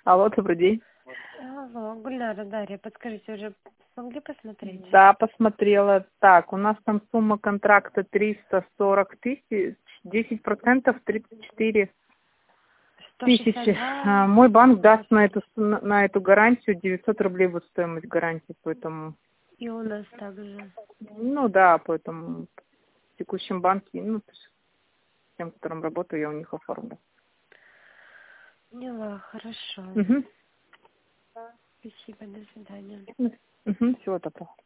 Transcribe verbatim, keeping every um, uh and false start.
Алло, добрый день. Алло, Гульнара, Дарья, подскажите, уже смогли посмотреть? Да, посмотрела. Так, у нас там сумма контракта триста сорок тысяч, десять процентов тридцать четыре сто шестьдесят тысячи. два. А, Мой банк даст на эту, с- на эту гарантию девятьсот рублей будет стоимость гарантии, поэтому, И у нас также. ну да, поэтому в текущем банке, ну, то есть с тем, которым работаю, я у них оформлю. Поняла, хорошо. Угу. Спасибо, до свидания. Угу, всего доброго.